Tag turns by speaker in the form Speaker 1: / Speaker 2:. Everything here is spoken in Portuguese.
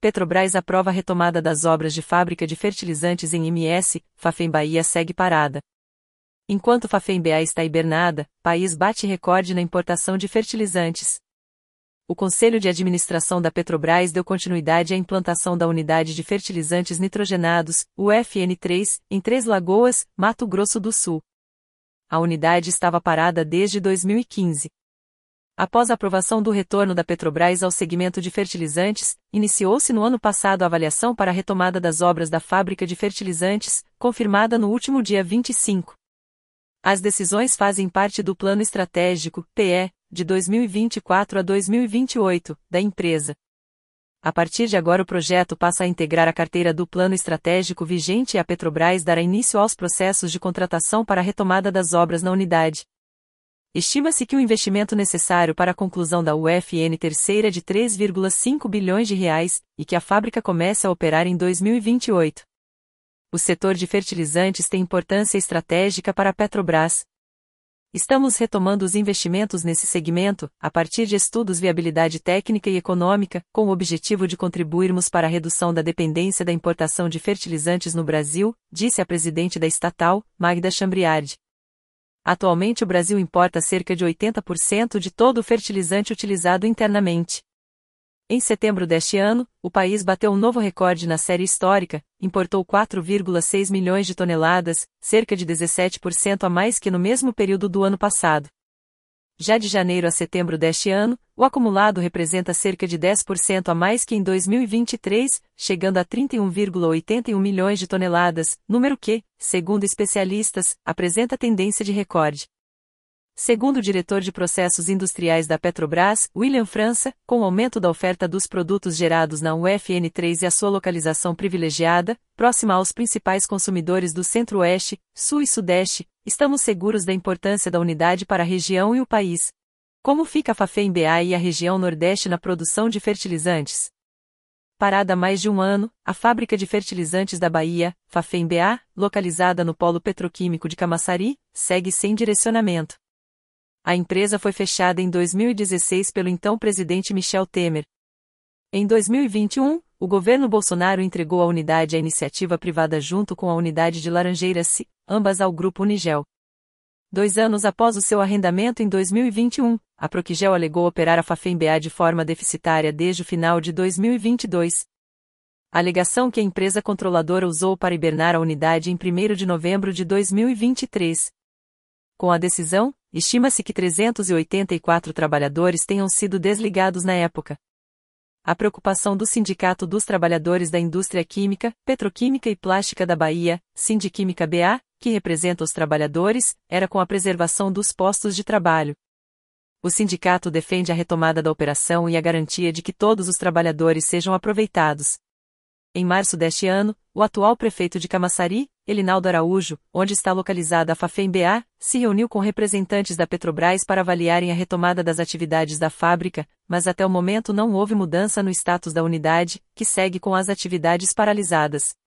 Speaker 1: Petrobras aprova a retomada das obras de fábrica de fertilizantes em MS, Fafem Bahia segue parada. Enquanto Fafem BA está hibernada, país bate recorde na importação de fertilizantes. O Conselho de Administração da Petrobras deu continuidade à implantação da unidade de fertilizantes nitrogenados, UFN3, em Três Lagoas, Mato Grosso do Sul. A unidade estava parada desde 2015. Após a aprovação do retorno da Petrobras ao segmento de fertilizantes, iniciou-se no ano passado a avaliação para a retomada das obras da fábrica de fertilizantes, confirmada no último dia 25. As decisões fazem parte do Plano Estratégico, PE, de 2024 a 2028, da empresa. A partir de agora o projeto passa a integrar a carteira do Plano Estratégico vigente e a Petrobras dará início aos processos de contratação para a retomada das obras na unidade. Estima-se que o investimento necessário para a conclusão da UFN terceira é de 3,5 bilhões de reais, e que a fábrica comece a operar em 2028. O setor de fertilizantes tem importância estratégica para a Petrobras. Estamos retomando os investimentos nesse segmento, a partir de estudos de viabilidade técnica e econômica, com o objetivo de contribuirmos para a redução da dependência da importação de fertilizantes no Brasil, disse a presidente da estatal, Magda Chambriard. Atualmente o Brasil importa cerca de 80% de todo o fertilizante utilizado internamente. Em setembro deste ano, o país bateu um novo recorde na série histórica, importou 4,6 milhões de toneladas, cerca de 17% a mais que no mesmo período do ano passado. Já de janeiro a setembro deste ano, o acumulado representa cerca de 10% a mais que em 2023, chegando a 31,81 milhões de toneladas, número que, segundo especialistas, apresenta tendência de recorde. Segundo o diretor de processos industriais da Petrobras, William França, com o aumento da oferta dos produtos gerados na UFN3 e a sua localização privilegiada, próxima aos principais consumidores do Centro-Oeste, Sul e Sudeste, estamos seguros da importância da unidade para a região e o país. Como fica a Fafem BA e a região Nordeste na produção de fertilizantes? Parada há mais de um ano, a fábrica de fertilizantes da Bahia, Fafem BA, localizada no polo petroquímico de Camaçari, segue sem direcionamento. A empresa foi fechada em 2016 pelo então presidente Michel Temer. Em 2021, o governo Bolsonaro entregou a unidade à iniciativa privada junto com a unidade de Laranjeiras, ambas ao grupo Unigel. 2 anos após o seu arrendamento em 2021, a Proquigel alegou operar a Fafem BA de forma deficitária desde o final de 2022. A alegação que a empresa controladora usou para hibernar a unidade em 1º de novembro de 2023. Com a decisão, estima-se que 384 trabalhadores tenham sido desligados na época. A preocupação do Sindicato dos Trabalhadores da Indústria Química, Petroquímica e Plástica da Bahia, Sindiquímica BA, que representa os trabalhadores, era com a preservação dos postos de trabalho. O sindicato defende a retomada da operação e a garantia de que todos os trabalhadores sejam aproveitados. Em março deste ano, o atual prefeito de Camaçari, Elinaldo Araújo, onde está localizada a Fafem BA, se reuniu com representantes da Petrobras para avaliarem a retomada das atividades da fábrica, mas até o momento não houve mudança no status da unidade, que segue com as atividades paralisadas.